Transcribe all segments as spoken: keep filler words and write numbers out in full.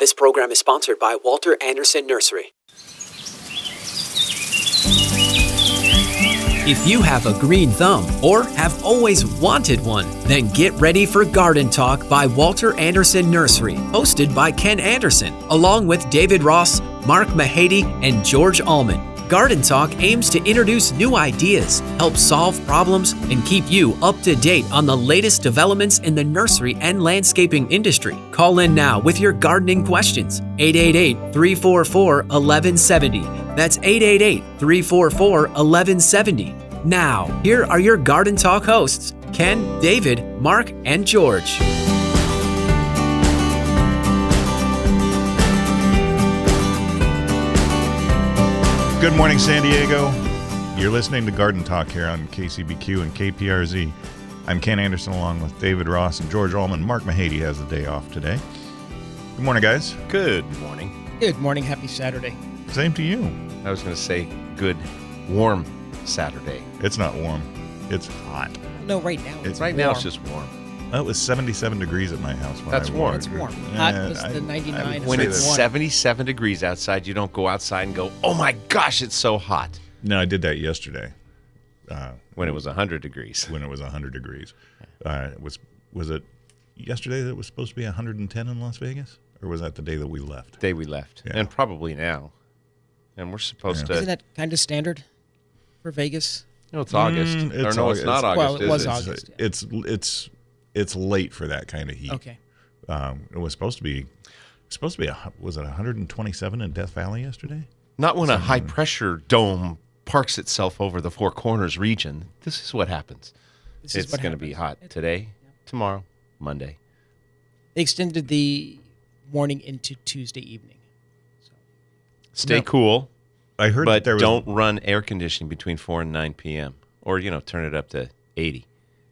This program is sponsored by Walter Anderson Nursery. If you have a green thumb or have always wanted one, then get ready for Garden Talk by Walter Anderson Nursery, hosted by Ken Anderson, along with David Ross, Mark Mahady, and George Allman. Garden Talk aims to introduce new ideas, help solve problems, and keep you up to date on the latest developments in the nursery and landscaping industry. Call in now with your gardening questions. eight eight eight, three four four, one one seven zero. That's eight eight eight, three four four, one one seven zero. Now, here are your Garden Talk hosts, Ken, David, Mark, and George. Good morning, San Diego. You're listening to Garden Talk here on K C B Q and K P R Z. I'm Ken Anderson along with David Ross and George Allman. Mark Mahady has the day off today. Good morning, guys. Good morning. Good morning. Happy Saturday. Same to you. I was going to say good, warm Saturday. It's not warm. It's hot. No, right now. It's right warm. now it's just warm. Oh, it was seventy-seven degrees at my house. When That's I warm. It's warm. Uh, Hot was I- the I ninety-nine. would When say it's that- seventy-seven degrees outside, you don't go outside and go, oh my gosh, it's so hot. No, I did that yesterday. Uh, When it was one hundred degrees. when it was one hundred degrees. Uh, was was it yesterday that it was supposed to be one hundred ten in Las Vegas? Or was that the day that we left? Day we left. Yeah. And probably now. And we're supposed Yeah. to. Isn't that kind of standard for Vegas? No, it's August. Mm, or it's no, Au- it's not it's- August. Well, it is was it? August. It's, it's it's it's late for that kind of heat. Okay. Um, it was supposed to be supposed to be a, hu- was it one hundred twenty-seven in Death Valley yesterday? Not when a high pressure dome parks itself over the Four Corners region. This is what happens. This is It's what going to be happens. hot today, tomorrow, Monday. They extended the warning into Tuesday evening. Stay No. cool. I heard that But there was don't run air conditioning between four and nine p.m. Or, you know, turn it up to eighty.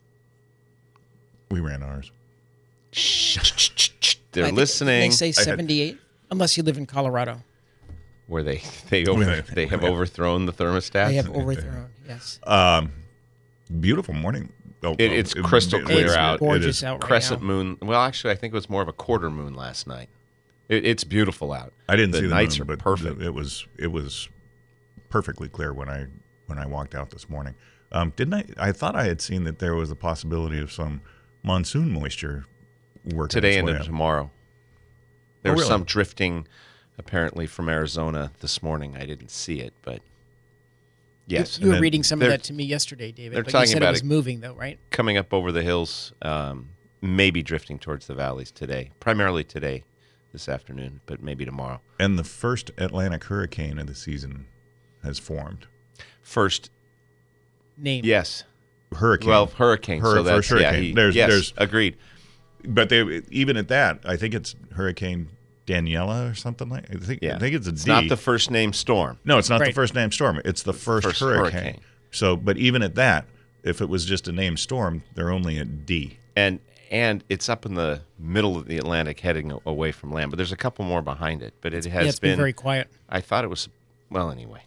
we ran ours. They're I think- listening. They say seventy-eight, unless you live in Colorado. Where they they over, they have overthrown the thermostat. They have overthrown. Yes. Um, beautiful morning. Oh, It- oh, it's crystal it- clear it's out. Gorgeous It is. out right Crescent now. moon. Well, actually, I think it was more of a quarter moon last night. It, it's beautiful out. I didn't the see the nights moon, are but perfect. the- it was it was perfectly clear when I when I walked out this morning. Um, didn't I? I thought I had seen that there was a possibility of some monsoon moisture working Today its and way up. tomorrow. There Oh, was really? some drifting, apparently from Arizona this morning. I didn't see it, but yes, You, you were then reading some of they're- that to me yesterday, David. they're but talking you said about it was it- moving, though, right? coming up over the hills, um, maybe drifting towards the valleys today. Primarily today, this afternoon, but maybe tomorrow. And the first Atlantic hurricane of the season has formed. First, Name. yes. Hurricane. Well, hurricane. Hur- so that's first yeah. hurricane. He, There's- yes, there's- agreed. But they even at that, I think it's Hurricane Daniela or something like. I think Yeah, I think it's a it's D. not the first name storm. No, it's not the Right. first name storm. It's the first, First hurricane. hurricane. So, but even at that, if it was just a named storm, they're only at D. and and it's up in the middle of the Atlantic, heading a- away from land. But there's a couple more behind it. But it has Yeah, it's been, been very quiet. I thought it was well. Anyway,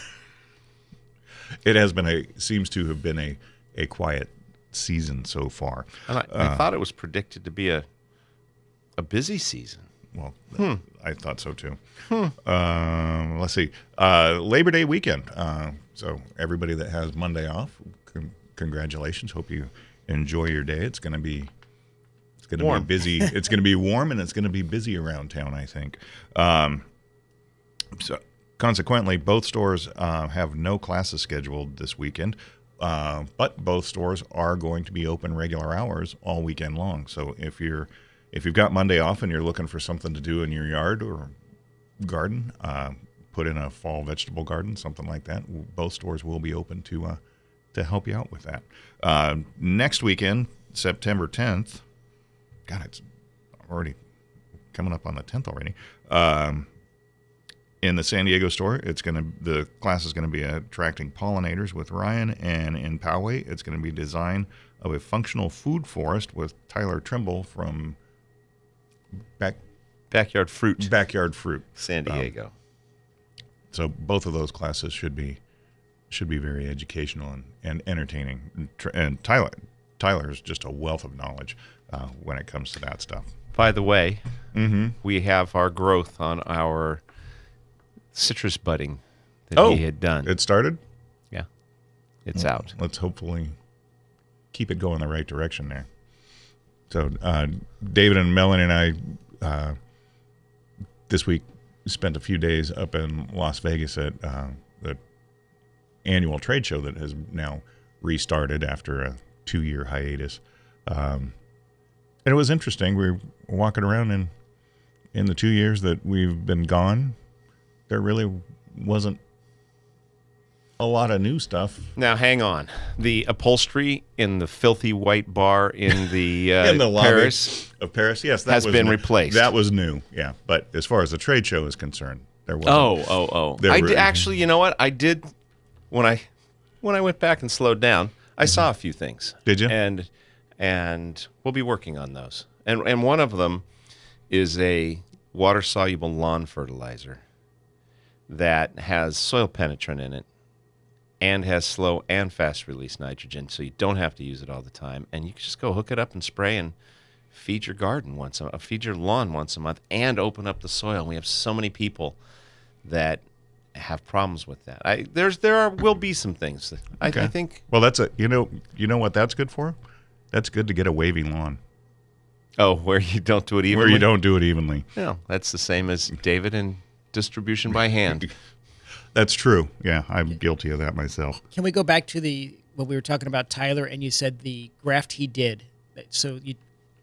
It has been a seems to have been a a quiet season so far. and I, I thought it was predicted to be a a busy season. Well, I thought so too. Um, let's see. Uh, Labor Day weekend. Uh, so everybody that has Monday off, con- congratulations. Hope you enjoy your day. It's going to be it's going to be Warm. busy. It's going to be warm and it's going to be busy around town, I think. Um, so consequently, both stores uh, have no classes scheduled this weekend. Uh, but both stores are going to be open regular hours all weekend long. So if you're if you've got Monday off and you're looking for something to do in your yard or garden, uh, put in a fall vegetable garden, something like that, both stores will be open to uh, to help you out with that. Uh, next weekend, September tenth. God, it's already coming up on the tenth already. Um, in the San Diego store, it's going to the class is going to be attracting pollinators with Ryan, and in Poway, it's going to be design of a functional food forest with Tyler Trimble from back Backyard fruit, Backyard Fruit. San Diego. So both of those classes should be should be very educational and, and entertaining. And, tr- and Tyler Tyler is just a wealth of knowledge uh, when it comes to that stuff. By the way, mm-hmm. we have our growth on our citrus budding that Oh, he had done. It started? Yeah, it's well, out. Let's hopefully keep it going the right direction there. So uh, David and Melanie and I uh, this week spent a few days up in Las Vegas at uh, the annual trade show that has now restarted after a two-year hiatus. Um, and it was interesting. We were walking around, and in the two years that we've been gone, there really wasn't a lot of new stuff. Now, hang on. The upholstery in the filthy white bar in the, uh, in the lobby Paris of Paris, yes, that has was been new. replaced. That was new, yeah. But as far as the trade show is concerned, there was Oh, oh, oh. There I were- did, actually, you know what? I did when I when I went back and slowed down. I saw a few things. Did you? And and we'll be working on those. And and one of them is a water soluble lawn fertilizer that has soil penetrant in it and has slow and fast release nitrogen, so you don't have to use it all the time, and you can just go hook it up and spray and feed your garden once a uh, feed your lawn once a month and open up the soil. We have so many people that have problems with that. I there's there are will be some things that I, Okay. I think. Well, that's a you know you know what that's good for? That's good to get a wavy lawn Oh, where you don't do it evenly. where you don't do it evenly. No, that's the same as David and distribution by hand. That's true. Yeah, I'm guilty of that myself. Can we go back to the when we were talking about Tyler and you said the graft he did? So you,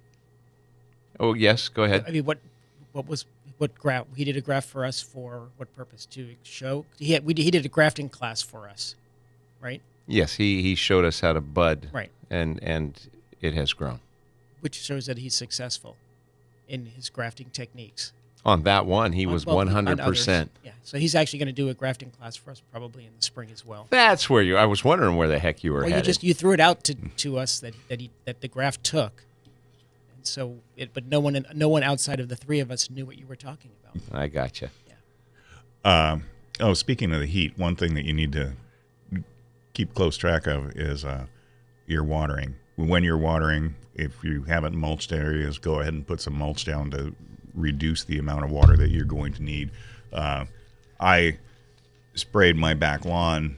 Oh yes, go ahead. I mean, what what was what graft he did a graft for us for what purpose? To show he had, we he did a grafting class for us, right? Yes, he he showed us how to bud. Right. And and it has grown. Which shows that he's successful in his grafting techniques. On that one, he was Well, one on hundred others. percent. Yeah, so he's actually going to do a grafting class for us probably in the spring as well. That's where you. I was wondering where the heck you were Well, you headed. just you threw it out to, to us that that he that the graft took, and so it, but no one no one outside of the three of us knew what you were talking about. I gotcha. Um, oh, speaking of the heat, one thing that you need to keep close track of is uh, your watering. When you're watering, if you haven't mulched areas, go ahead and put some mulch down to reduce the amount of water that you're going to need. Uh, I sprayed my back lawn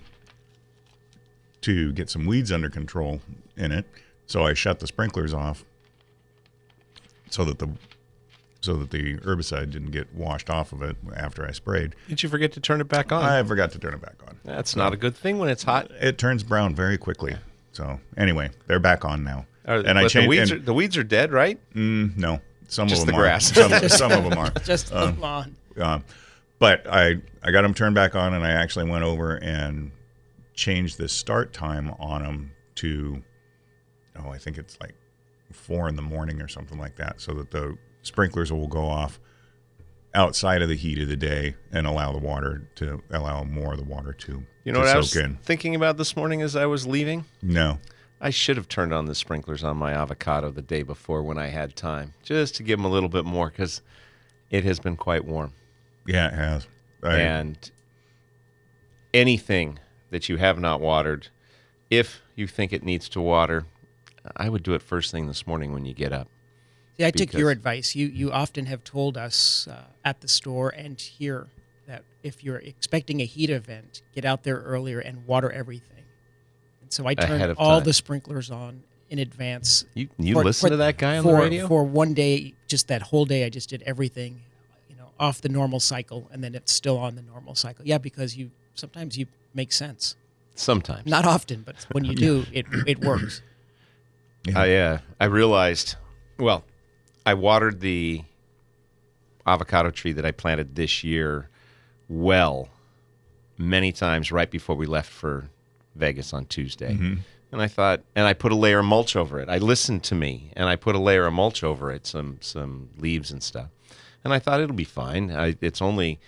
to get some weeds under control in it, so I shut the sprinklers off so that the so that the herbicide didn't get washed off of it after I sprayed. Did you forget to turn it back on? I forgot to turn it back on. That's not a good thing when it's hot. It turns brown very quickly. So anyway, they're back on now. Are, and I but the changed. weeds, and- are, the weeds are dead, right? Mm, no, some Just of them the are. grass. Some, some of them are. Just the lawn. Uh, but I I got them turned back on, and I actually went over and changed the start time on them to, oh, I think it's like four in the morning or something like that, so that the sprinklers will go off outside of the heat of the day and allow the water to allow more of the water to You know to what I soak was in. thinking about this morning as I was leaving? No. I should have turned on the sprinklers on my avocado the day before when I had time, just to give them a little bit more, because it has been quite warm. Yeah, it has. I, And anything that you have not watered, if you think it needs to water, I would do it first thing this morning when you get up. See, I took your because- advice. You you often have told us uh, at the store and here that if you're expecting a heat event, get out there earlier and water everything. And so I Ahead turned of all time. the sprinklers on in advance. You you For- listen for- to that guy on for, the radio? For one day, just that whole day, I just did everything, you know, off the normal cycle, and then it's still on the normal cycle. Yeah, because you sometimes you make sense. Sometimes. Not often, but when you do, it it works. I uh, I realized, well, I watered the avocado tree that I planted this year well many times right before we left for Vegas on Tuesday. And I thought, and I put a layer of mulch over it. I listened to me, and I put a layer of mulch over it, some some leaves and stuff. And I thought it'll be fine. I, it's only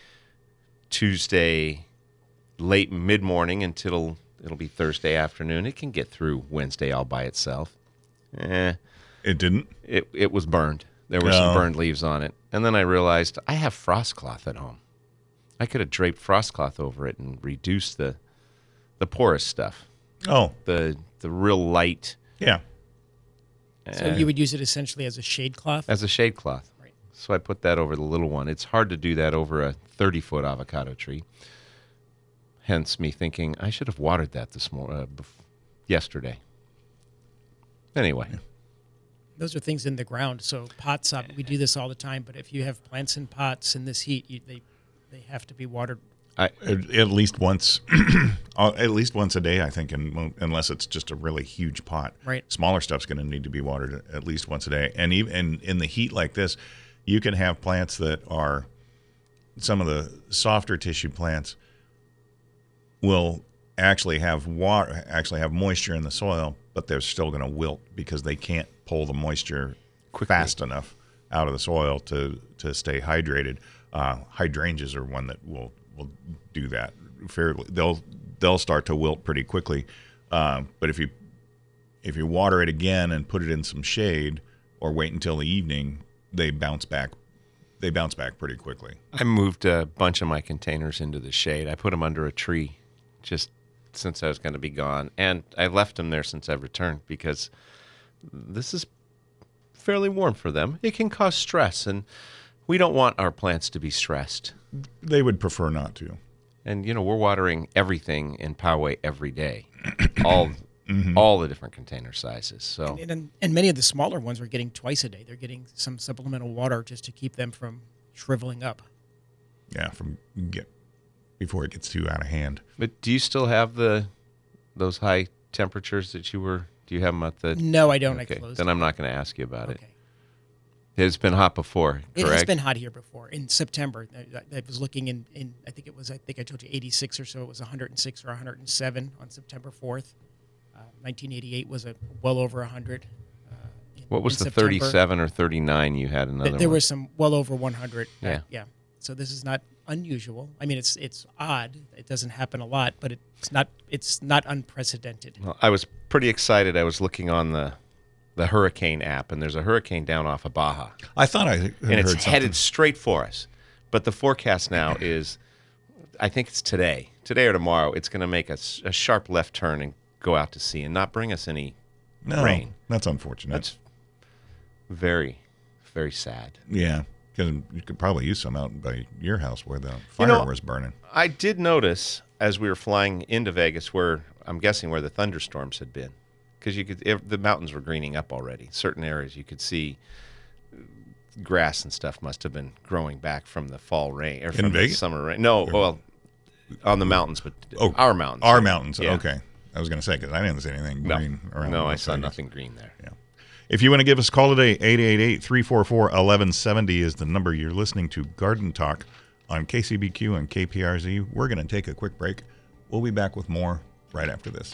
Tuesday late mid-morning until it'll be Thursday afternoon. It can get through Wednesday all by itself. Eh, it didn't. it it was burned. There were No. some burned leaves on it. And then I realized I have frost cloth at home. I could have draped frost cloth over it and reduced the the porous stuff. Oh, The the real light yeah. So you would use it essentially as a shade cloth? As a shade cloth. Right. So I put that over the little one. It's hard to do that over a thirty-foot avocado tree. Hence me thinking I should have watered that this morning, uh, bef- yesterday. Anyway. Yeah. Those are things in the ground. So pots up, we do this all the time. But if you have plants in pots in this heat, you, they they have to be watered. I, at, at least once, at least once a day, I think, and unless it's just a really huge pot. Right. Smaller stuff's going to need to be watered at least once a day. And even and in the heat like this, you can have plants that are some of the softer tissue plants will actually have water, actually have moisture in the soil, but they're still going to wilt because they can't pull the moisture Quickly. fast enough out of the soil to to stay hydrated. Uh, hydrangeas are one that will. will do that fairly. They'll they'll start to wilt pretty quickly, uh, but if you if you water it again and put it in some shade or wait until the evening, they bounce back. They bounce back pretty quickly. I moved a bunch of my containers into the shade. I put them under a tree, just since I was going to be gone, and I left them there since I've returned because this is fairly warm for them. It can cause stress, and we don't want our plants to be stressed. They would prefer not to. And, you know, we're watering everything in Poway every day, all mm-hmm. all the different container sizes. So, and, and, and many of the smaller ones we're getting twice a day. They're getting some supplemental water just to keep them from shriveling up. Yeah, from get before it gets too out of hand. But do you still have the those high temperatures that you were? Do you have them at the? No, I don't. Okay, I closed then it. I'm not going to ask you about okay. it. It's been hot before, correct? It has been hot here before. In September, I, I was looking in, in, I think it was, I think I told you eighty-six or so. It was one hundred six or one hundred seven on September fourth. Uh, nineteen eighty-eight was a well over one hundred. Uh, in, what was in the September. thirty-seven or thirty-nine you had another Th- There one? was some well over one hundred. Yeah. Uh, yeah. So this is not unusual. I mean, it's it's odd. It doesn't happen a lot, but it's not it's not unprecedented. Well, I was pretty excited. I was looking on the the hurricane app, and there's a hurricane down off of Baja. I thought I had and it's heard headed something. straight for us. But the forecast now is, I think it's today, today or tomorrow, it's going to make a, a sharp left turn and go out to sea and not bring us any no, rain. That's unfortunate. That's very, very sad. Yeah, because you could probably use some out by your house where the fire You know, was burning. I did notice as we were flying into Vegas where, I'm guessing where the thunderstorms had been. Because you could, if the mountains were greening up already. Certain areas you could see grass and stuff must have been growing back from the fall rain or from In the Vegas? summer rain. No, well, on the mountains, but Oh, our mountains. Our mountains. Yeah. Okay. I was going to say, because I didn't see anything No, green around. no, I Las saw Vegas. nothing green there. Yeah. If you want to give us a call today, eight eight eight, three four four, one one seven zero is the number. You're listening to Garden Talk on K C B Q and K P R Z. We're going to take a quick break. We'll be back with more right after this.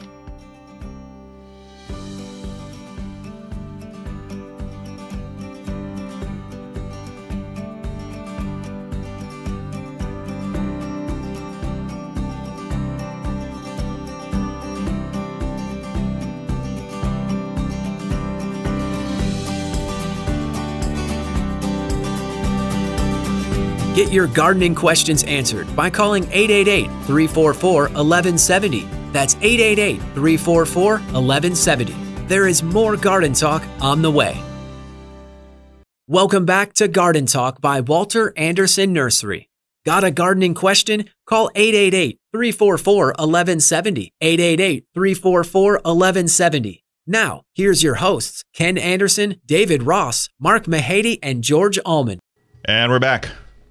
Get your gardening questions answered by calling eight eight eight, three four four, one one seven zero. That's eight eight eight, three four four, one one seven zero. There is more Garden Talk on the way. Welcome back to Garden Talk by Walter Anderson Nursery. Got a gardening question? Call eight eight eight, three four four, one one seven zero. eight eight eight, three four four, one one seven zero. Now, here's your hosts, Ken Anderson, David Ross, Mark Mahady, and George Allman. And we're back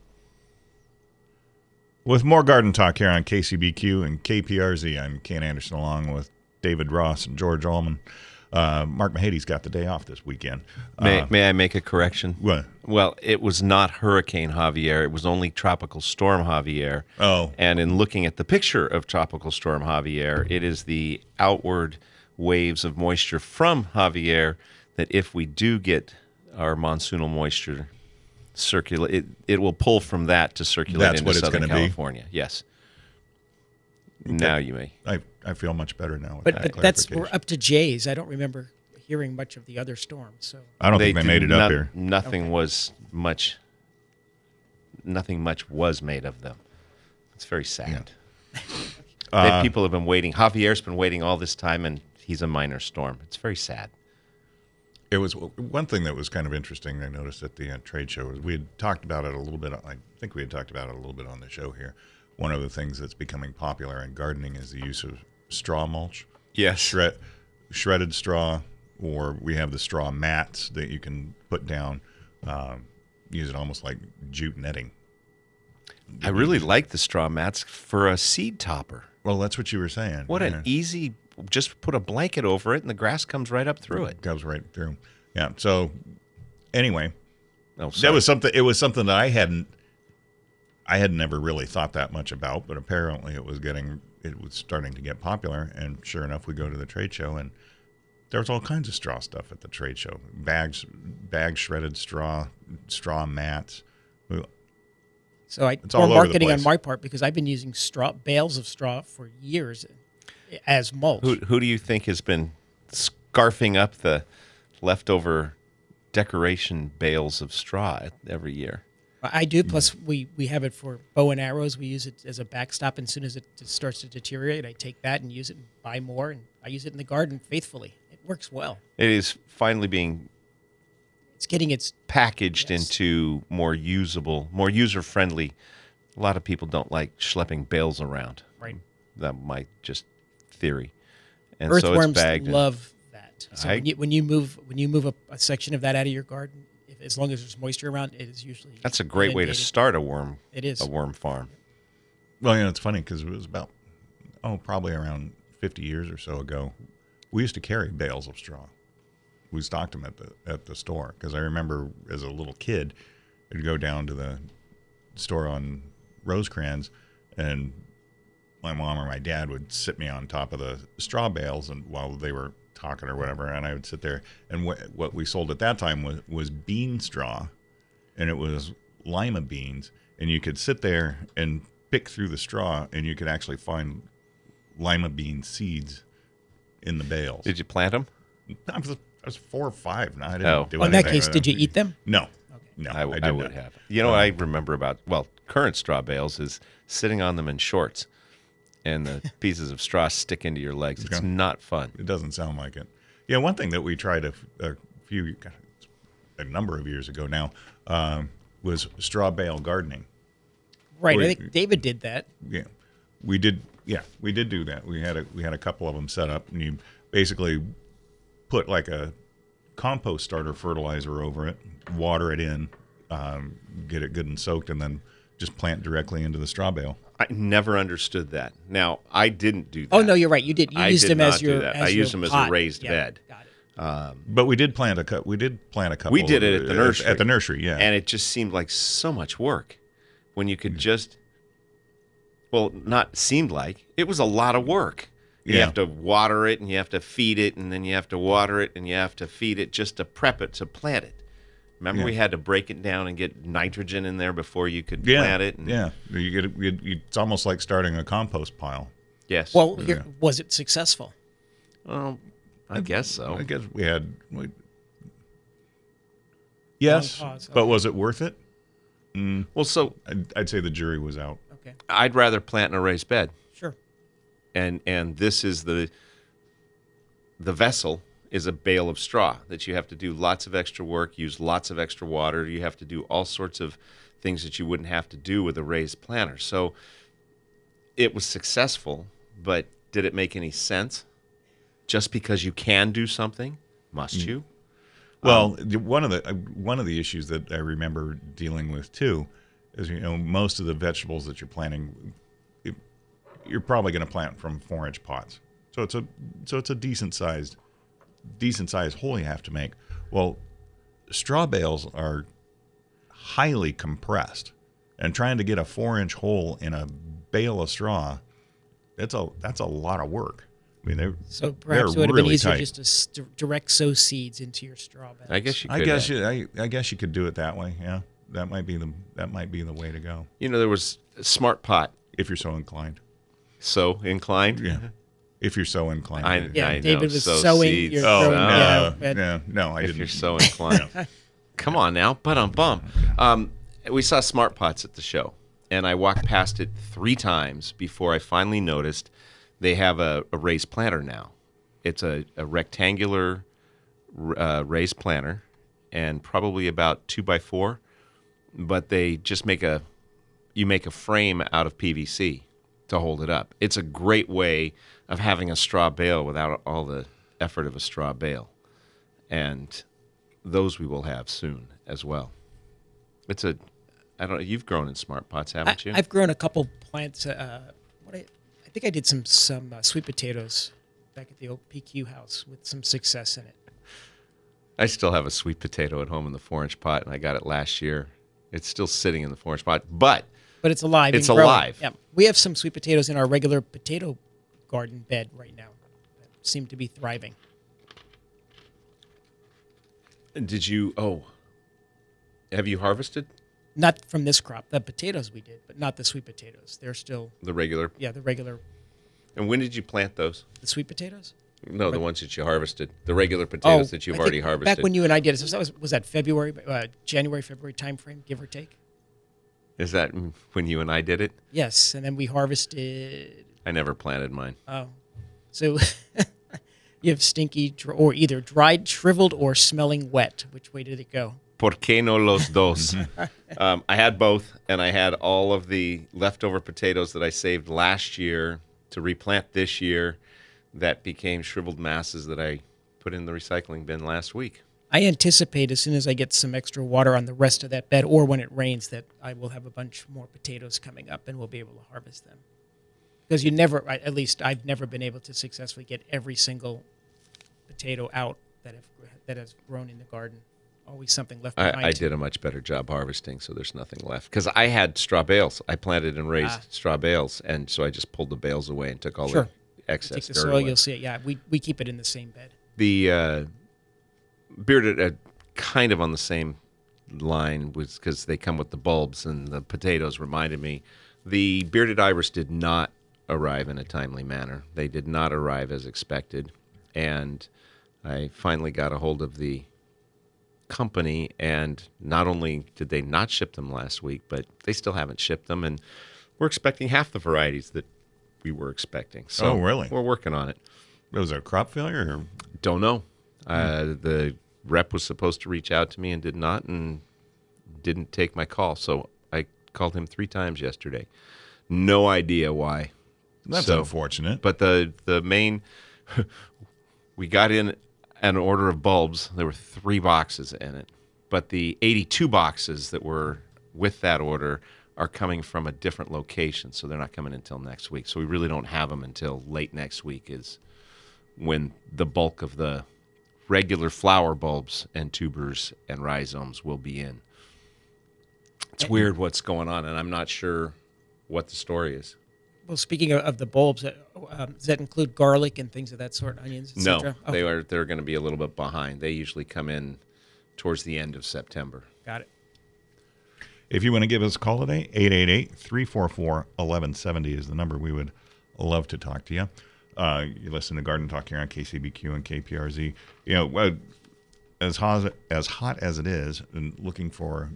with more Garden Talk here on K C B Q and K P R Z. I'm Ken Anderson along with David Ross and George Allman. Uh, Mark Mahady's got the day off this weekend. May, Uh, may I make a correction? What? Well, it was not Hurricane Javier. It was only Tropical Storm Javier. Oh. And in looking at the picture of Tropical Storm Javier, it is the outward waves of moisture from Javier that if we do get our monsoonal moisture circulate, it, it will pull from that to circulate That's into what it's Southern gonna be? California. Yes. Now you may. I, I feel much better now with But, that but that's we're clarification. up to Jay's. I don't remember hearing much of the other storms. So I don't think they did made it not- up here. Nothing Okay. was much. Nothing much was made of them. It's very sad. Uh, That people have been waiting. Javier's been waiting all this time, and he's a minor storm. It's very sad. It was one thing that was kind of interesting. I noticed at the uh, trade show was we had talked about it a little bit. I think we had talked about it a little bit on the show here. One of the things that's becoming popular in gardening is the use of straw mulch. Yes. Shred, shredded straw, or we have the straw mats that you can put down. Um, use it almost like jute netting. I really like the straw mats for a seed topper. Well, that's what you were saying. What yeah. an easy, just put a blanket over it and the grass comes right up through it. Goes right through. Yeah. So anyway, Oh, that was something. It was something that I hadn't, I had never really thought that much about, but apparently it was getting, it was starting to get popular. And sure enough, we go to the trade show and there was all kinds of straw stuff at the trade show. Bags, bags, shredded straw, straw mats. So I It's more all over the marketing on place. my part because I've been using straw bales of straw for years as mulch. Who, who do you think has been scarfing up the leftover decoration bales of straw every year? I do. Plus, we, we have it for bow and arrows. We use it as a backstop. And as soon as it starts to deteriorate, I take that and use it and buy more. And I use it in the garden faithfully. It works well. It is finally being It's getting its packaged Yes. into more usable, more user-friendly. A lot of people don't like schlepping bales around. right. That my just theory. And so it's Earthworms bagged. in- love that. So I- when you when you move when you move a, a section of that out of your garden, if, as long as there's moisture around, it is usually That's a great way to inundated. start a worm. It is. a worm farm. Well, you know, it's funny because it was about, oh, probably around fifty years or so ago. We used to carry bales of straw. We stocked them at the at the store because I remember as a little kid, I'd go down to the store on Rosecrans, and my mom or my dad would sit me on top of the straw bales, and while they were talking or whatever, and I would sit there. And wh- what we sold at that time was was bean straw, and it was lima beans, and you could sit there and pick through the straw, and you could actually find lima bean seeds in the bales. Did you plant them? I was, I was four or five. No, I didn't Oh. do Well, in that anything. case, did you eat them? No. No, I, w- I, I did would not. have. You know what I remember about, well, current straw bales is sitting on them in shorts and the pieces of straw stick into your legs. It's Okay. not fun. It doesn't sound like it. Yeah, one thing that we tried a, f- a few, a number of years ago now, um, was straw bale gardening. Right. Wait. I think David did that. Yeah, we did. Yeah, we did do that. We had a we had a couple of them set up, and you basically put like a compost starter fertilizer over it, water it in, um, get it good and soaked, and then just plant directly into the straw bale. I never understood that. Now, I didn't do that. Oh no, you're right. You did. You I used did them not as do your. that. As I your used them as a pot. raised Yeah, bed. Got it. But we did plant a cou- we did plant a couple. We did it of- at the nursery. At the nursery, yeah. And it just seemed like so much work when you could just, well, not seemed like, it was a lot of work. You Yeah. have to water it and you have to feed it and then you have to water it and you have to feed it just to prep it to plant it. Remember Yeah. we had to break it down and get nitrogen in there before you could yeah, plant it? And, yeah. You get you, you, it's almost like starting a compost pile. Yes. Well, here, was it successful? Well, I guess so. I guess we had. We, yes, Long pause, but okay. was it worth it? Well, so I'd, I'd say the jury was out. Okay. I'd rather plant in a raised bed. Sure. and and this is the the vessel is a bale of straw that you have to do lots of extra work, use lots of extra water. You have to do all sorts of things that you wouldn't have to do with a raised planter. So it was successful, but did it make any sense? Just because you can do something, must you? Well, the- one of the uh, one of the issues that I remember dealing with too is, you know, most of the vegetables that you're planting, it, you're probably going to plant from four inch pots. So it's a so it's a decent sized decent sized hole you have to make. Well, straw bales are highly compressed, and trying to get a four inch hole in a bale of straw, that's a that's a lot of work. I mean, they're So perhaps it they're would have been really easier tight. just to s- d- direct sow seeds into your straw beds. I guess you could. I guess have. you, I, I guess you could do it that way. Yeah, that might be the that might be the way to go You know, there was a smart pot. if you're so inclined. So inclined. Yeah, if you're so inclined. I- to do it. Yeah, I know, David was sow sowing. seeds. You're Oh growing, no, yeah, but- yeah, no, I If didn't. you're so inclined. Come on now, but um bum. Um, we saw smart pots at the show, and I walked past it three times before I finally noticed they have a, a raised planter now. It's a, a rectangular uh, raised planter and probably about two by four, but they just make a you make a frame out of P V C to hold it up. It's a great way of having a straw bale without all the effort of a straw bale, and those we will have soon as well. It's a I don't know. You've grown in smart pots, haven't I, you? I've grown a couple plants. Uh, what I, I think I did some some uh, sweet potatoes back at the old P Q house with some success in it. I still have a sweet potato at home in the four-inch pot, and I got it last year. It's still sitting in the four-inch pot, but But it's alive. It's and growing. alive. Yeah, we have some sweet potatoes in our regular potato garden bed right now that seem to be thriving. did you? Oh, have you harvested Not from this crop. The potatoes we did, but not the sweet potatoes. They're still, the regular? yeah, the regular, And when did you plant those? the sweet potatoes. No, the ones that you harvested, the regular potatoes that you've I already think harvested. Back when you and I did it, so that was, was that February, uh, January, February timeframe, give or take? Is that when you and I did it? Yes, and then we harvested. I never planted mine. Oh, so you have stinky, dr- or either dried, shriveled, or smelling wet. Which way did it go? ¿Por qué no los dos? um, I had both, and I had all of the leftover potatoes that I saved last year to replant this year that became shriveled masses that I put in the recycling bin last week. I anticipate as soon as I get some extra water on the rest of that bed, or when it rains, that I will have a bunch more potatoes coming up, and we'll be able to harvest them. Because you never, at least I've never been able to successfully get every single potato out that have that has grown in the garden. Always something left behind. I, I did a much better job harvesting, so there's nothing left. Because I had straw bales. I planted and raised Ah. straw bales, and so I just pulled the bales away and took all Sure. the excess Take the dirt soil, away. you'll see it. Yeah, we we keep it in the same bed. The uh, bearded, uh, kind of on the same line, was because they come with the bulbs, and the potatoes reminded me. The bearded iris did not arrive in a timely manner. They did not arrive as expected, and I finally got a hold of the company, and not only did they not ship them last week, but they still haven't shipped them, and we're expecting half the varieties that we were expecting. So Oh, really? We're working on it. Was it a crop failure? Or? Don't know. Uh, the rep was supposed to reach out to me and did not, and didn't take my call. So I called him three times yesterday. No idea why. That's So- unfortunate. But the the main, we got in an order of bulbs. There were three boxes in it, but the eighty-two boxes that were with that order are coming from a different location, so they're not coming until next week. So we really don't have them until late next week is when the bulk of the regular flower bulbs and tubers and rhizomes will be in. It's weird what's going on, and I'm not sure what the story is. Well, speaking of, of the bulbs, uh, um, does that include garlic and things of that sort, onions, et No, cetera? they Okay, are they're going to be a little bit behind. They usually come in towards the end of September. got it. If you want to give us a call today, eight eight eight, three four four, one one seven zero is the number. We would love to talk to you. Uh, you listen to Garden Talk here on K C B Q and K P R Z. You know, uh, as hot, as hot as it is, and looking for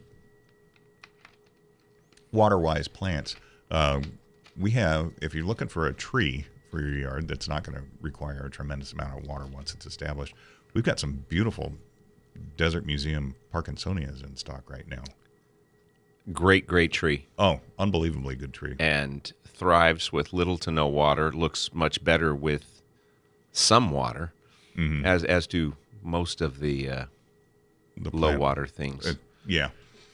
water-wise plants, uh, we have, if you're looking for a tree for your yard that's not going to require a tremendous amount of water once it's established, we've got some beautiful Desert Museum Parkinsonias in stock right now. Great, great tree, Oh, unbelievably good tree. and thrives with little to no water. Looks much better with some water, Mm-hmm. as as do most of the uh, The low plant- water things. uh, yeah.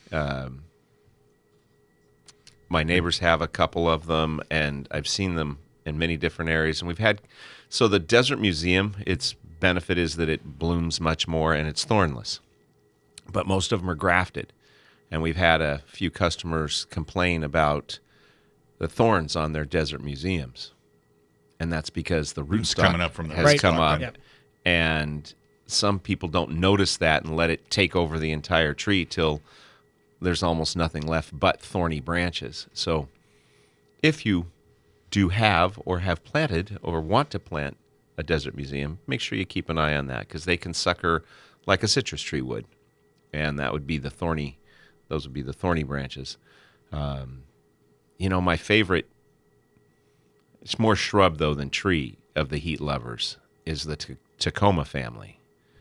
My neighbors have a couple of them, and I've seen them in many different areas. And we've had, so the Desert Museum, its benefit is that it blooms much more and it's thornless. But most of them are grafted. And we've had a few customers complain about the thorns on their Desert Museums. And that's because the rootstock coming up from the has Right. come up. Yeah. And some people don't notice that and let it take over the entire tree till there's almost nothing left but thorny branches. So if you do have or have planted or want to plant a Desert Museum, make sure you keep an eye on that, because they can sucker like a citrus tree would. And that would be the thorny, those would be the thorny branches. Um, you know, my favorite, it's more shrub though than tree of the heat lovers, is the T- Tacoma family.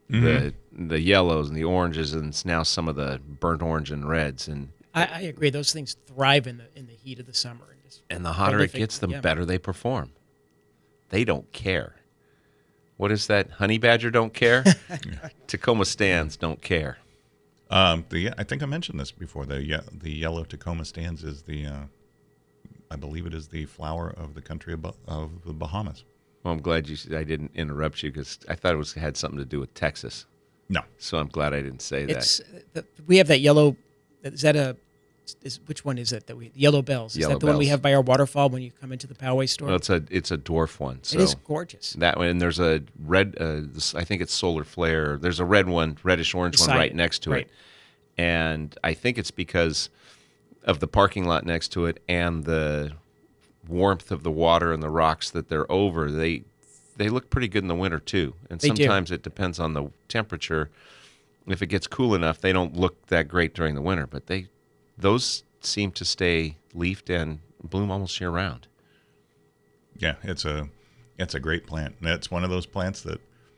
mm-hmm. the the yellows and the oranges, and now some of the burnt orange and reds. And I, I agree. Those things thrive in the in the heat of the summer. And, just and the hotter prolific, it gets, the yeah. better they perform. They don't care. What is that? Honey badger don't care? Tacoma stands don't care. Um, the I think I mentioned this before. The ye- the yellow Tacoma stands is the, uh, I believe it is the flower of the country of, of the Bahamas. Well, I'm glad you. I didn't interrupt you because I thought it was had something to do with Texas. No. So I'm glad I didn't say It's that. the, we have that yellow. Is that a? Is which one is it that we? Yellow bells. Is Yellow that the one we bells. have by our waterfall when you come into the Poway store? Well, it's a it's a dwarf one. So it is gorgeous. that one, and there's a red. Uh, this, I think it's solar flare. There's a red one, reddish orange one Beside right it. next to Right. it, and I think it's because of the parking lot next to it and the warmth of the water and the rocks that they're over. They they look pretty good in the winter too, and They do. sometimes it depends on the temperature. If it gets cool enough, they don't look that great during the winter, but they those seem to stay leafed and bloom almost year round. Yeah, it's a it's a great plant. And it's one of those plants that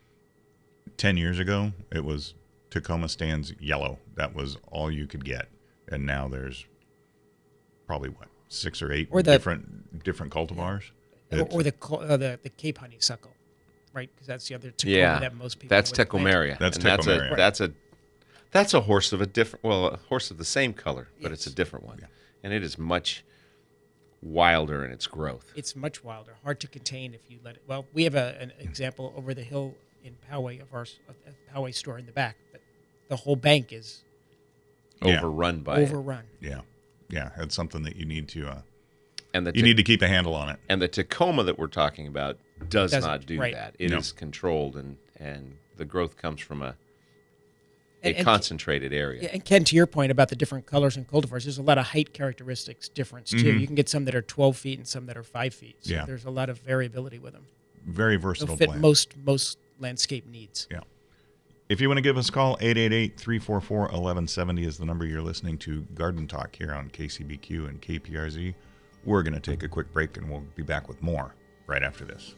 ten years ago it was Tacoma stands yellow. That was all you could get, and now there's probably what six or eight Or the- different different cultivars. or, It's- or the co- uh, the the Cape honeysuckle, right? Because that's the other Tacoma Yeah, that most people. that's would plant. Tecomeria. That's and that's Tecomeria. a that's a that's a horse of a different. Well, a horse of the same color, but it's a Yes. different one, and it is much wilder in its growth. It's much wilder, hard to contain if you let it. Well, we have a, an example over the hill in Poway of our s- of a Poway store in the back, but the whole bank is Yeah. Overrun by it. overrun. yeah, yeah, it's something that you need to uh, and the you Te- need to keep a handle on it. and the Tacoma that we're talking about does Doesn't, not do right. that. It is No. controlled, and and the growth comes from a a And- and- concentrated area. Yeah, and Ken, to your point about the different colors and cultivars, there's a lot of height characteristics difference too. Mhm. You can get some that are twelve feet and some that are five feet. So Yeah. there's a lot of variability with them. Very They'll versatile fit plant. most most landscape needs. Yeah. If you want to give us a call, eight eight eight, three four four, one one seven zero is the number. You're listening to Garden Talk here on K C B Q and K P R Z. We're going to take a quick break, and we'll be back with more right after this.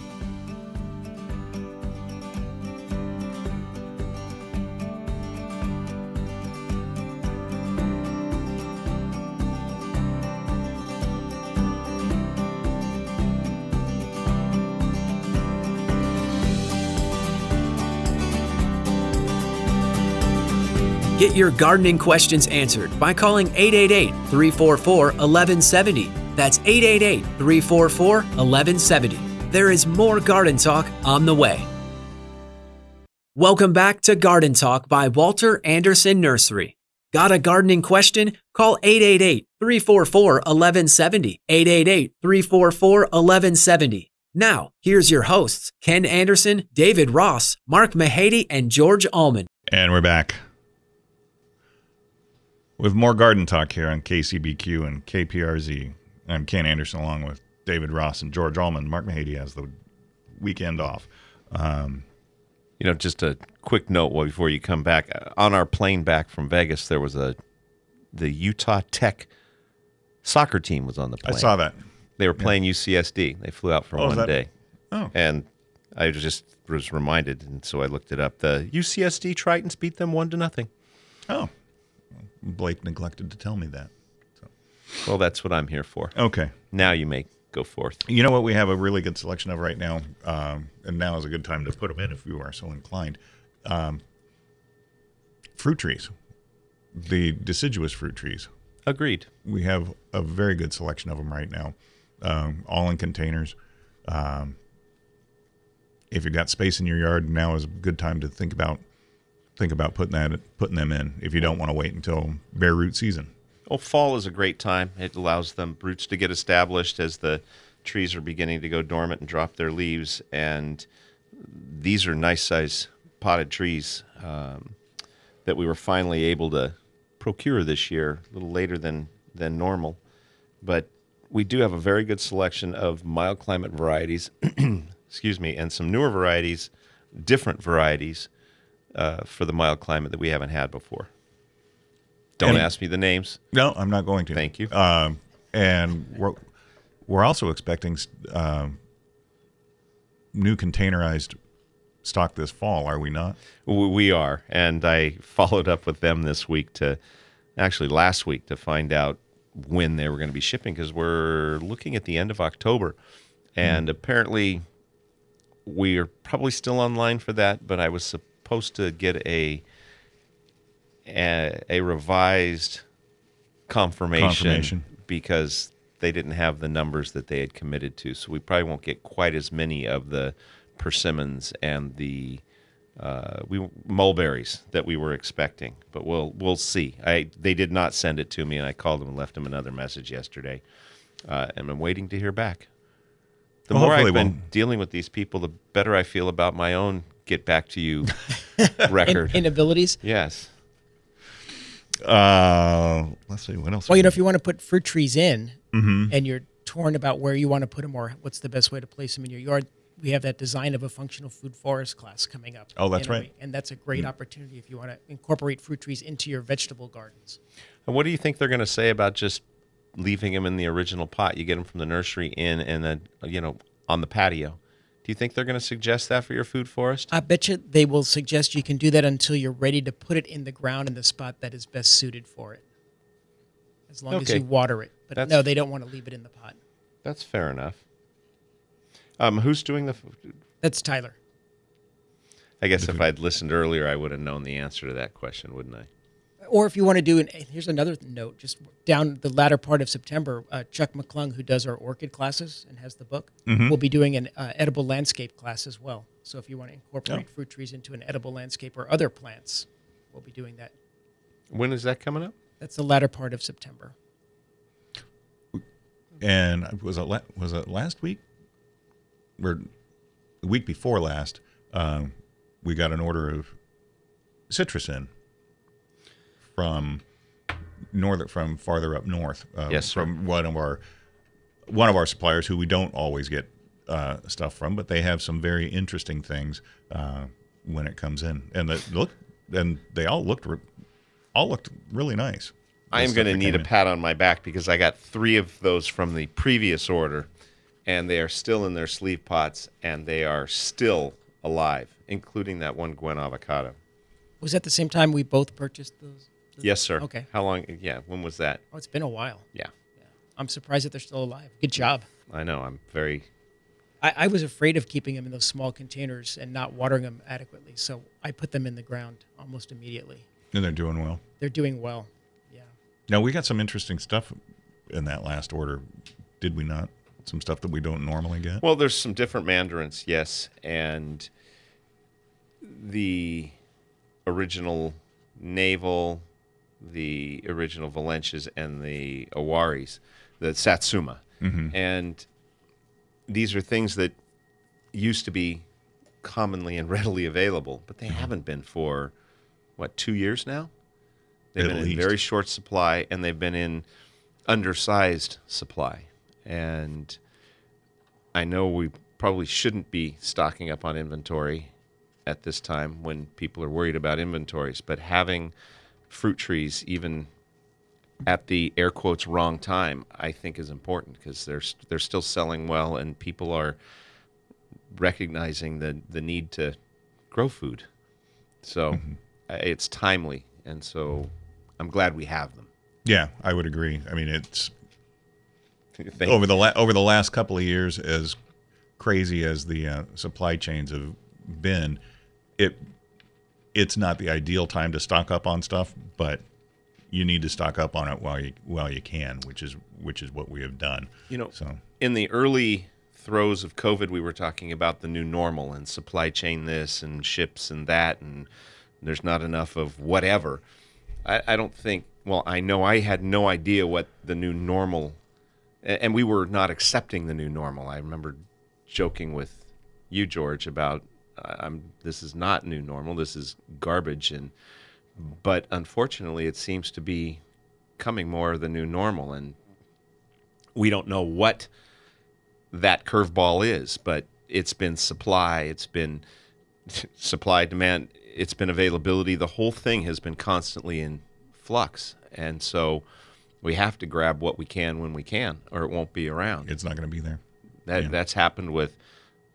Get your gardening questions answered by calling eight eight eight, three four four, one one seven zero. That's eight eight eight, three four four, one one seven zero. There is more Garden Talk on the way. Welcome back to Garden Talk by Walter Anderson Nursery. Got a gardening question? Call eight eight eight, three four four, one one seven zero. eight eight eight, three four four, one one seven zero. Now, here's your hosts, Ken Anderson, David Ross, Mark Mahady, and George Allman. And we're back with more Garden Talk here on K C B Q and K P R Z. I'm Ken Anderson along with David Ross and George Allman. Mark Mahady has the weekend off. Um, You know, just a quick note before you come back. On our plane back from Vegas, there was a the Utah Tech soccer team was on the I plane. saw that. They were playing U C S D. They flew out for Oh, is one that- day. Oh, And I just was reminded, and so I looked it up. The U C S D Tritons beat them one to nothing. oh. Blake neglected to tell me that. Well, that's what I'm here for. Okay. Now you may go forth. You know what we have a really good selection of right now, um, and now is a good time to put them in if you are so inclined. Um, fruit trees, the deciduous fruit trees. Agreed. We have a very good selection of them right now, um, all in containers. Um, if you've got space in your yard, now is a good time to think about think about putting that putting them in. If you don't want to wait until bare root season. Well, fall is a great time. It allows them roots to get established as the trees are beginning to go dormant and drop their leaves. And these are nice size potted trees um, that we were finally able to procure this year, a little later than, than normal. But we do have a very good selection of mild climate varieties, excuse me, and some newer varieties, different varieties uh, for the mild climate that we haven't had before. Don't And- ask me the names. No, I'm not going to. Thank you. Um, and we're we're also expecting um, new containerized stock this fall, are we not? We are, and I followed up with them this week to, actually last week, to find out when they were going to be shipping, because we're looking at the end of October, and mm. apparently we are probably still online for that, but I was supposed to get a a, a revised confirmation, confirmation because they didn't have the numbers that they had committed to, so we probably won't get quite as many of the persimmons and the uh, we mulberries that we were expecting, but we'll we'll see. I they did not send it to me, and I called them and left them another message yesterday, uh, and I'm waiting to hear back. The well, more I've been we'll... dealing with these people, the better I feel about my own get back to you record In, inabilities. Yes. Uh, let's see what else. Well, you know, if you want to put fruit trees in, mm-hmm. and you're torn about where you want to put them or what's the best way to place them in your yard, we have that design of a functional food forest class coming up. Oh, that's anyway, right. And that's a great mm. opportunity if you want to incorporate fruit trees into your vegetable gardens. And what do you think they're going to say about just leaving them in the original pot? You get them from the nursery in, and then, you know, on the patio. Do you think they're going to suggest that for your food forest? I bet you they will suggest you can do that until you're ready to put it in the ground in the spot that is best suited for it, as long okay. as you water it. But That's, no, they don't want to leave it in the pot. That's fair enough. Um, who's doing the... F- That's Tyler. I guess if I'd listened earlier, I would have known the answer to that question, wouldn't I? Or if you want to do, an, here's another note, just down the latter part of September, uh, Chuck McClung, who does our orchid classes and has the book, mm-hmm. will be doing an uh, edible landscape class as well. So if you want to incorporate oh. fruit trees into an edible landscape or other plants, we'll be doing that. When is that coming up? That's the latter part of September. And was it la- was it last week? Or the week before last, um, we got an order of citrus in. From northern, from farther up north, uh, yes, from sir. one of our one of our suppliers who we don't always get uh, stuff from, but they have some very interesting things uh, when it comes in, and the look, and they all looked re- all looked really nice. I am going to need a pat on my back because I got three of those from the previous order, and they are still in their sleeve pots, and they are still alive, including that one Gwen avocado. Was that the same time we both purchased those? Yes, sir. Okay. How long? Yeah. When was that? Oh, it's been a while. Yeah. yeah. I'm surprised that they're still alive. Good job. I know. I'm very... I, I was afraid of keeping them in those small containers and not watering them adequately, so I put them in the ground almost immediately. And they're doing well. They're doing well, yeah. Now, we got some interesting stuff in that last order, did we not? Some stuff that we don't normally get? Well, there's some different mandarins, yes, and the original navel, the original Valencias, and the Awaris, the Satsuma. Mm-hmm. And these are things that used to be commonly and readily available, but they mm-hmm. haven't been for, what, two years now? They've At been least. in very short supply, and they've been in undersized supply. And I know we probably shouldn't be stocking up on inventory at this time when people are worried about inventories, but having fruit trees even at the air quotes wrong time, I think is important because they're they're still selling well and people are recognizing the the need to grow food. So mm-hmm. it's timely, and so I'm glad we have them. Yeah, I would agree. I mean, it's over the la- over the last couple of years, as crazy as the uh, supply chains have been, it it's not the ideal time to stock up on stuff, but you need to stock up on it while you while you can, which is which is what we have done. You know, so in the early throes of COVID, we were talking about the new normal and supply chain this and ships and that, and there's not enough of whatever. I, I don't think. Well, I know I had no idea what the new normal, and we were not accepting the new normal. I remember joking with you, George, about I'm, this is not new normal. This is garbage. And but unfortunately, it seems to be coming more of the new normal. And we don't know what that curveball is, but it's been supply. It's been supply, demand. It's been availability. The whole thing has been constantly in flux. And so we have to grab what we can when we can, or it won't be around. It's not going to be there. That yeah. That's happened with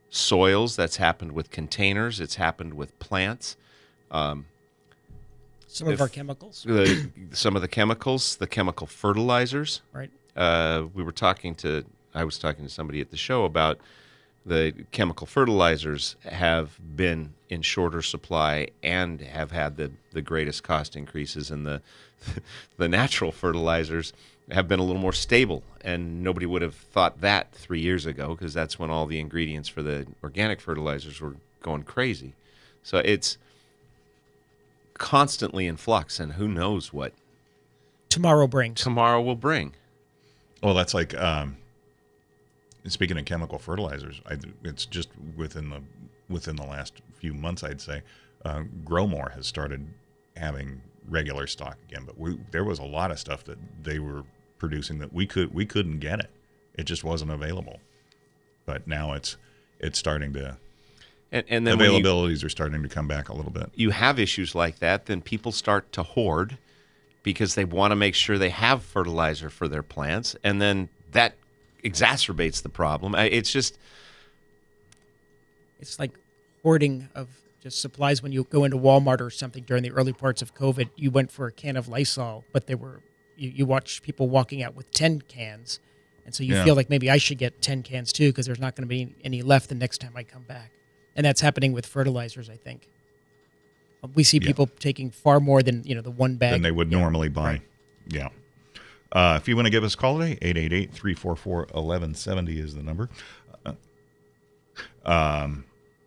soils. That's happened with containers. It's happened with plants. Um, Some of if our chemicals, the, some of the chemicals, the chemical fertilizers. right? Uh, we were talking to, I was talking to somebody at the show about the chemical fertilizers have been in shorter supply and have had the, the greatest cost increases, and the the natural fertilizers have been a little more stable, and nobody would have thought that three years ago, because that's when all the ingredients for the organic fertilizers were going crazy. So it's constantly in flux, and who knows what Tomorrow brings. tomorrow will bring. Well, that's like um, speaking of chemical fertilizers. I, it's just within the within the last few months, I'd say, uh, Growmore has started having regular stock again. But we, there was a lot of stuff that they were producing that we could we couldn't get it. It just wasn't available. But now it's it's starting to. And, and then when you- availabilities are starting to come back a little bit. you have issues like that, then people start to hoard because they want to make sure they have fertilizer for their plants, and then that exacerbates the problem. I- It's just, It's like hoarding of just supplies. When you go into Walmart or something during the early parts of COVID, you went for a can of Lysol, but there were you, you watch people walking out with ten cans, and so you Yeah. feel like maybe I should get ten cans too, because there's not going to be any left the next time I come back. And that's happening with fertilizers, I think. We see Yeah. people taking far more than you know the one bag than they would Yeah. normally buy. Right. Yeah. Uh, if you want to give us a call today, eight eight eight, three four four, one one seven zero is the number. Uh, um,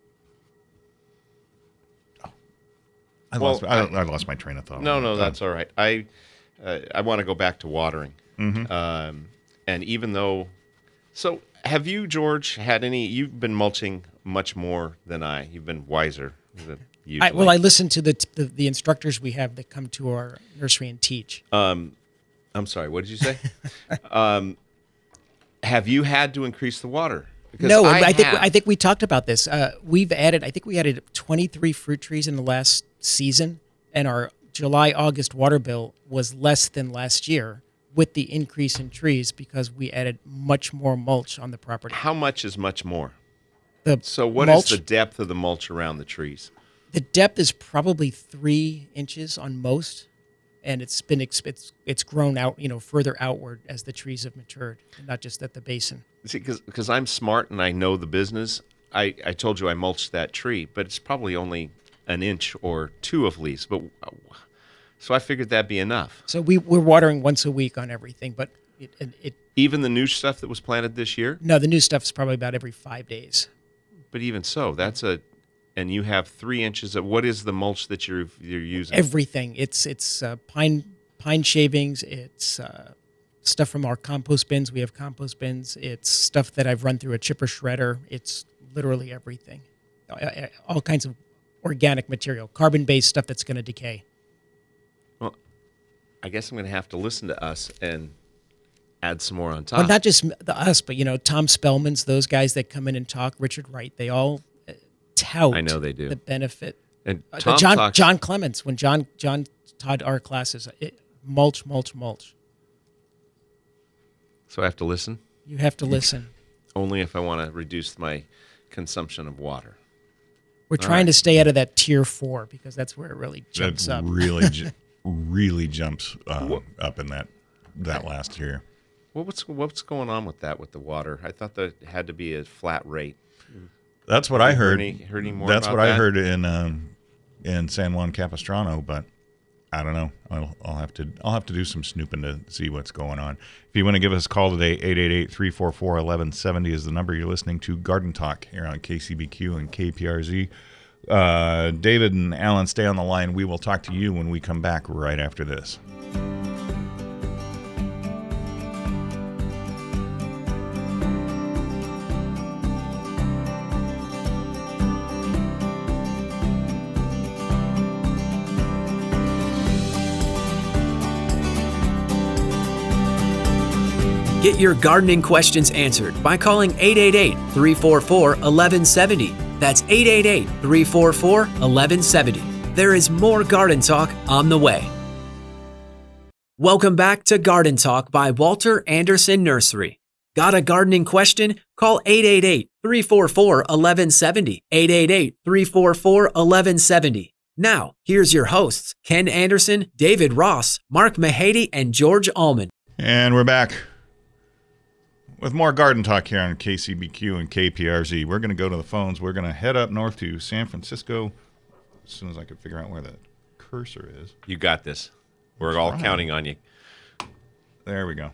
oh, I, Well, lost, I, I lost my train of thought. no, no, Uh, that's all right. I uh, I want to go back to watering. Um, and even though, so have you, George, had any, you've been mulching much more than I. You've been wiser than usually. I, well, I listen to the, the the instructors we have that come to our nursery and teach. I'm sorry, what did you say? um, have you had to increase the water? Because No, I, think have. I think we talked about this. Uh, we've added, I think we added twenty-three fruit trees in the last season, and our July August water bill was less than last year with the increase in trees because we added much more mulch on the property. How much is much more? The So what is mulch, the depth of the mulch around the trees? the depth is probably three inches on most, and it's been ex- it's it's grown out, you know, further outward as the trees have matured, not just at the basin. See, because I'm smart and I know the business, I, I told you I mulched that tree, but it's probably only an inch or two of leaves. But so I figured that'd be enough. So we we're watering once a week on everything, but it it, it Even the new stuff that was planted this year, no, the new stuff's probably about every five days. but even so, that's a, and you have three inches of, what is the mulch that you're you're using? Everything. It's it's uh, pine pine shavings. It's uh, stuff from our compost bins. We have compost bins. It's stuff that I've run through a chipper shredder. It's literally everything. Uh, All kinds of organic material, carbon-based stuff that's going to decay. Well, I guess I'm going to have to listen to us and add some more on top. Well, not just the us, but you know, Tom Spellman's, those guys that come in and talk, Richard Wright, they all uh, tout I know they do. the benefit. and Uh, Tom John talks, John Clements, when John John taught our classes, it, mulch, mulch, mulch. so I have to listen You have to listen. only if I want to reduce my consumption of water. We're trying right. to stay out of that tier four because that's where it really jumps that up. really, ju- really jumps uh, up in that that last year. Well, what's what's going on with that with the water? I thought that it had to be a flat rate. That's what I you heard. heard any- heard any more That's about what I that? heard in um, in San Juan Capistrano, but I don't know. I'll, I'll have to I'll have to do some snooping to see what's going on. If you want to give us a call today, eight eight eight, three four four, one one seven zero is the number. You're listening to Garden Talk here on K C B Q and K P R Z. Uh, David and Alan, stay on the line. We will talk to you when we come back right after this. Get your gardening questions answered by calling eight eight eight, three four four, one one seven zero. That's eight eight eight, three four four, one one seven zero. There is more Garden Talk on the way. Welcome back to Garden Talk by Walter Anderson Nursery. Got a gardening question? Call eight eight eight, three four four, one one seven zero, eight eight eight, three four four, one one seven zero. Now, here's your hosts, Ken Anderson, David Ross, Mark Mahady, and George Allman. And we're back with more garden talk here on K C B Q and K P R Z. We're going to go to the phones. We're going to head up north to San Francisco as soon as I can figure out where the cursor is. You got this. We're That's all right. counting on you. There we go.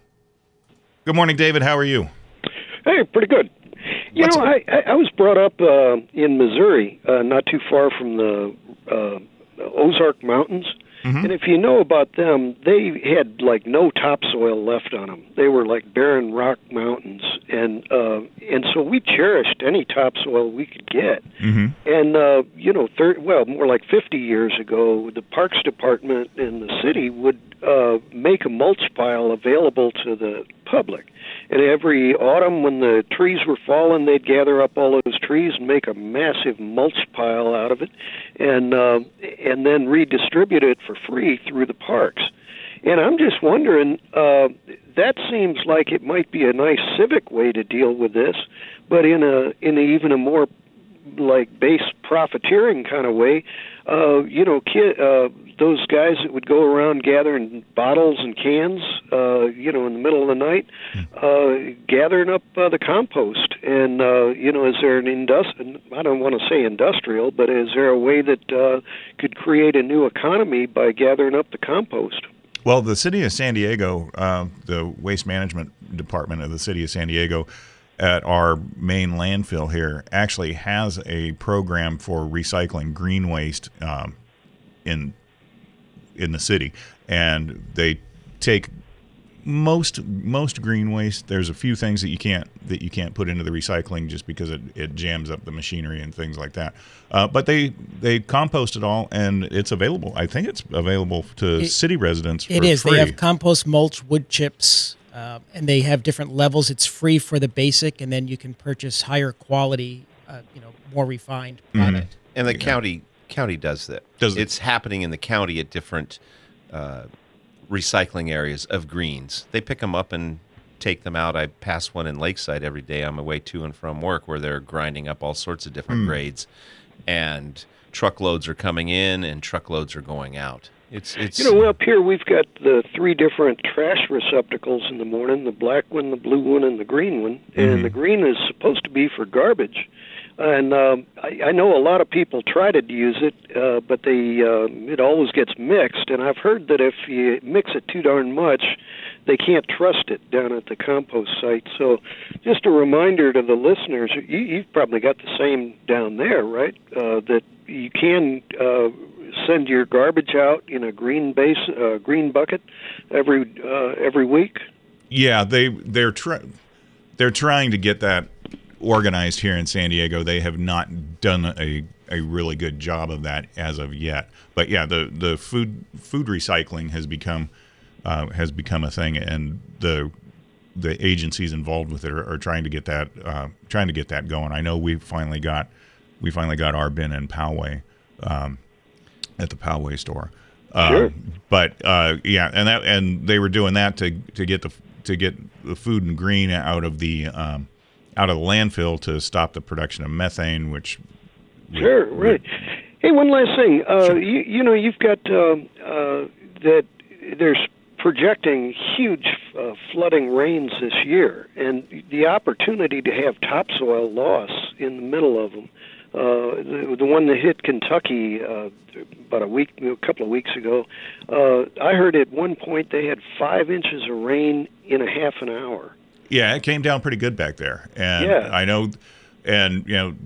Good morning, David. How are you? Hey, pretty good. You What's know, I, I I was brought up uh, in Missouri, uh, not too far from the uh, Ozark Mountains. Mhm. And if you know about them, they had like no topsoil left on them. They were like barren rock mountains, and uh, and so we cherished any topsoil we could get. Mm-hmm. And uh, you know, thir- well, more like fifty years ago, the Parks Department in the city would uh, make a mulch pile available to the public. And every autumn, when the trees were falling, they'd gather up all those trees and make a massive mulch pile out of it, and uh, and then redistribute it for free through the parks. And I'm just wondering, uh, that seems like it might be a nice civic way to deal with this, but in a in a, even a more like base profiteering kind of way. Uh, you know, kid, uh, those guys that would go around gathering bottles and cans, uh, you know, in the middle of the night, uh, gathering up uh, the compost. And, uh, you know, is there an industri- I don't want to say industrial, but is there a way that uh, could create a new economy by gathering up the compost? Well, the city of San Diego, uh, the waste management department of the city of San Diego, at our main landfill here, actually has a program for recycling green waste um, in in the city, and they take most most green waste. There's a few things that you can't that you can't put into the recycling just because it, it jams up the machinery and things like that. Uh, but they they compost it all, and it's available. I think it's available to It- city residents for It is. free. They have compost, mulch, wood chips, uh, and they have different levels. It's free for the basic, and then you can purchase higher quality, uh, you know, more refined product. And the county county does that. Does it? It's happening in the county at different uh, recycling areas of greens. They pick them up and take them out. I pass one in Lakeside every day on my way to and from work where they're grinding up all sorts of different grades. And truckloads are coming in and truckloads are going out. It's it's You know, up here we've got the three different trash receptacles in the morning, the black one, the blue one, and the green one. And the green is supposed to be for garbage. And um, I, I know a lot of people try to use it, uh, but they uh, it always gets mixed. And I've heard that if you mix it too darn much, they can't trust it down at the compost site. So just a reminder to the listeners, you, you've probably got the same down there, right? Uh, that you can uh, send your garbage out in a green base, uh, green bucket every uh, every week. Yeah, they they're try, they're trying to get that organized here in San Diego. They have not done a, a really good job of that as of yet. But yeah, the, the food food recycling has become uh, has become a thing, and the the agencies involved with it are, are trying to get that uh, trying to get that going. I know we finally got we finally got our bin in Poway um, at the Poway store. Uh, Sure. But uh, yeah, and that and they were doing that to to get the to get the food and green out of the um, out of the landfill to stop the production of methane, which Sure, right. Hey, one last thing. Uh, Sure. you, you know, you've got um, uh, that there's projecting huge uh, flooding rains this year, and the opportunity to have topsoil loss in the middle of them. Uh, the, the one that hit Kentucky uh, about a week, a couple of weeks ago, uh, I heard at one point they had five inches of rain in a half an hour. Yeah, it came down pretty good back there, and Yeah. I know, and you know,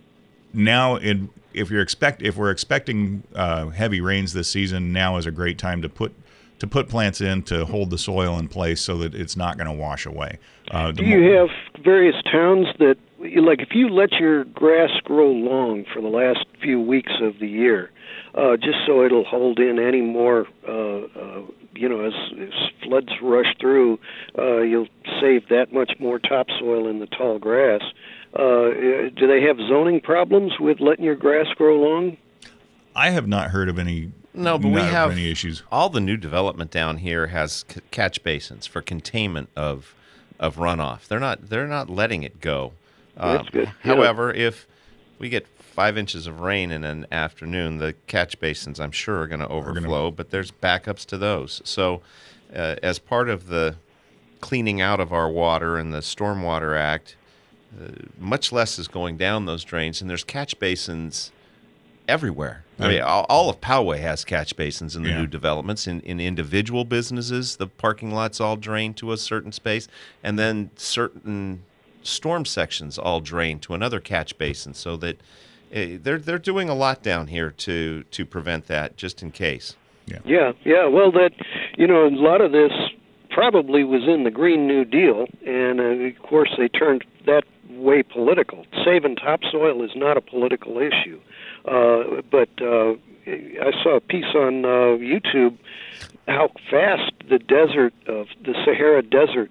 now in if you're expect if we're expecting uh, heavy rains this season, now is a great time to put to put plants in to hold the soil in place so that it's not going to wash away. Uh, the Do you mo- have various towns that, like, if you let your grass grow long for the last few weeks of the year, uh, just so it'll hold in any more, uh, uh, you know, as, as floods rush through, uh, you'll save that much more topsoil in the tall grass. Uh, do they have zoning problems with letting your grass grow long? I have not heard of any. No, but we not of have any issues. all the new development down here has c- catch basins for containment of of runoff. They're not they're not letting it go. That's Um, good. However, if we get five inches of rain in an afternoon, the catch basins, I'm sure, are going to overflow, but there's backups to those. So uh, as part of the cleaning out of our water and the Stormwater Act, uh, much less is going down those drains, and there's catch basins everywhere. I mean, all, all of Poway has catch basins in the Yeah. new developments. In, in individual businesses, the parking lots all drain to a certain space, and then certain storm sections all drain to another catch basin, so that uh, they're they're doing a lot down here to to prevent that, just in case. Yeah, yeah. Well, that, you know, a lot of this probably was in the Green New Deal, and uh, of course they turned that way political. Saving topsoil is not a political issue. Uh, but uh, I saw a piece on uh, YouTube how fast the desert of the Sahara Desert,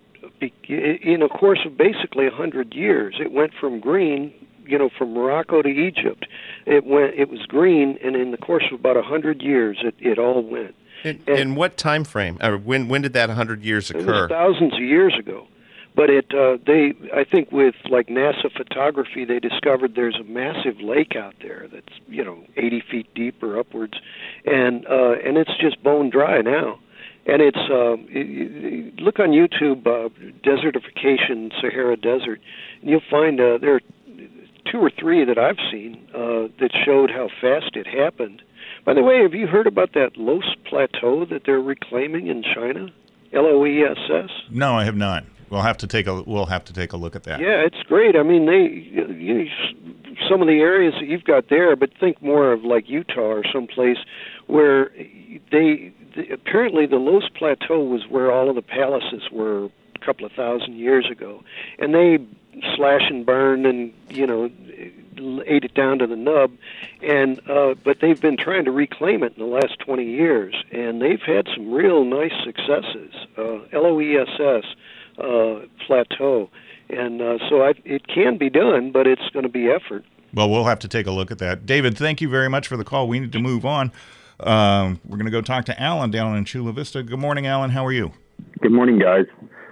in a course of basically a hundred years, it went from green, you know, from Morocco to Egypt. It went, it was green, and in the course of about a hundred years, it, it all went. In, And- in what time frame? Or when when did that one hundred years It was occur? thousands of years ago. But it, uh, they, I think, with like NASA photography, they discovered there's a massive lake out there that's, you know, eighty feet deep or upwards, and uh, and it's just bone dry now. And it's uh, it, it, look on YouTube, uh, desertification Sahara Desert, and you'll find uh, there are two or three that I've seen uh, that showed how fast it happened. By the way, have you heard about that Loess Plateau that they're reclaiming in China? L O E S S. No, I have not. We'll have to take a we'll have to take a look at that. Yeah, it's great. I mean, they you know, some of the areas that you've got there, but think more of like Utah or someplace where they, they apparently the Loess Plateau was where all of the palaces were a couple of thousand years ago, and they slash and burn and you know ate it down to the nub, and uh, but they've been trying to reclaim it in the last twenty years, and they've had some real nice successes. Uh, L O E S S. Uh, plateau, and uh, so I, it can be done, but it's going to be effort. Well, we'll have to take a look at that. David, thank you very much for the call. We need to move on. Um, we're going to go talk to Alan down in Chula Vista. Good morning, Alan. How are you? Good morning, guys.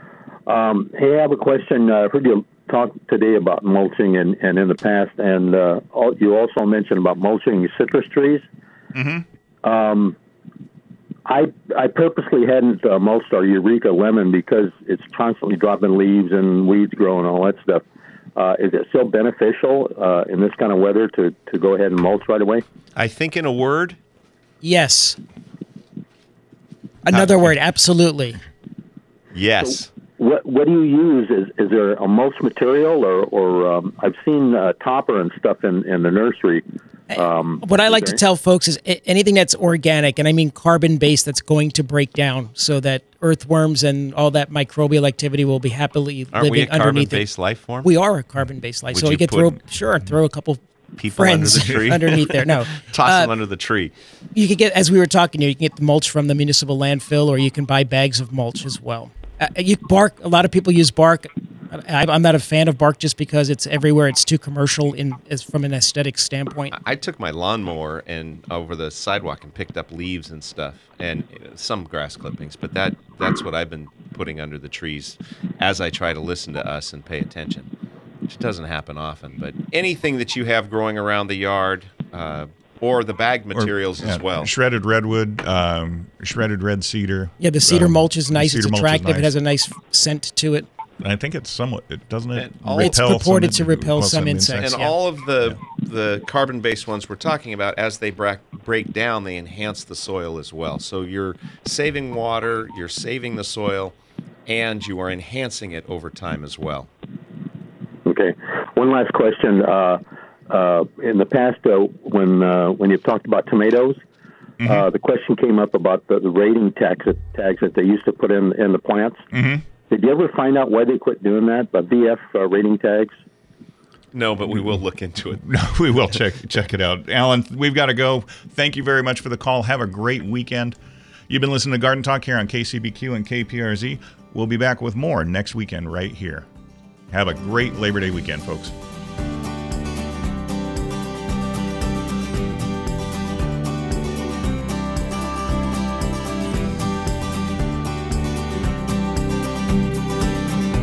Um, hey, I have a question. Uh, I've heard you talk today about mulching and, and in the past, and uh, all, you also mentioned about mulching citrus trees. Mm-hmm. Um, I I purposely hadn't uh, mulched our Eureka lemon because it's constantly dropping leaves and weeds growing and all that stuff. Uh, is it still beneficial uh, in this kind of weather to, to go ahead and mulch right away? I think in a word, Yes. Another word, absolutely. yes. What what do you use? Is is there a mulch material or or um, I've seen uh, topper and stuff in, in the nursery. Um, What I like is to there- tell folks is a- anything that's organic, and I mean carbon-based, that's going to break down so that earthworms and all that microbial activity will be happily Aren't we a living underneath carbon-based it. life form? We are a carbon-based life, Would so we you could put throw sure throw a couple people under friends the tree? underneath there. No, Toss Uh, them under the tree. you can get, as we were talking here, you can get the mulch from the municipal landfill, or you can buy bags of mulch as well. Uh, you bark. A lot of people use bark. I, I'm not a fan of bark just because it's everywhere. It's too commercial in as from an aesthetic standpoint. I took my lawnmower and over the sidewalk and picked up leaves and stuff and uh, some grass clippings, but that that's what I've been putting under the trees as I try to listen to us and pay attention, which doesn't happen often. But anything that you have growing around the yard uh, or the bag materials Or, yeah, as well. Shredded redwood, um, shredded red cedar. Yeah, the cedar Um, mulch is the nice. It's cedar mulch is attractive. It nice. has a nice scent to it. I think it's somewhat, it doesn't it? And all- It's repel purported some to repel some And insects. Yeah. all of the the carbon-based ones we're talking about, as they bra- break down, they enhance the soil as well. So you're saving water, you're saving the soil, and you are enhancing it over time as well. Okay. One last question. Uh, uh, in the past, uh, when uh, when you've talked about tomatoes, Mm-hmm. uh, the question came up about the, the rating tags that, tags that they used to put in in the plants. Mm-hmm. Did you ever find out why they quit doing that? The V F uh, rating tags. No, but we will look into it. No, we will check check it out. Alan, we've got to go. Thank you very much for the call. Have a great weekend. You've been listening to Garden Talk here on K C B Q and K P R Z. We'll be back with more next weekend right here. Have a great Labor Day weekend, folks.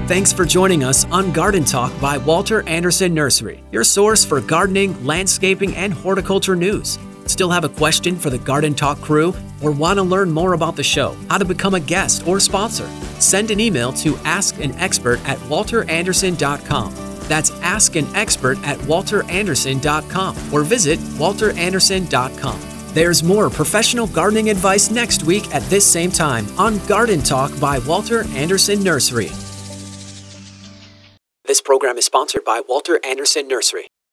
Thanks for joining us on Garden Talk by Walter Anderson Nursery, your source for gardening, landscaping, and horticulture news. Still have a question for the Garden Talk crew or want to learn more about the show, how to become a guest or sponsor? Send an email to askanexpert at walter anderson dot com. That's askanexpert at walter anderson dot com or visit walter anderson dot com. There's more professional gardening advice next week at this same time on Garden Talk by Walter Anderson Nursery. This program is sponsored by Walter Anderson Nursery.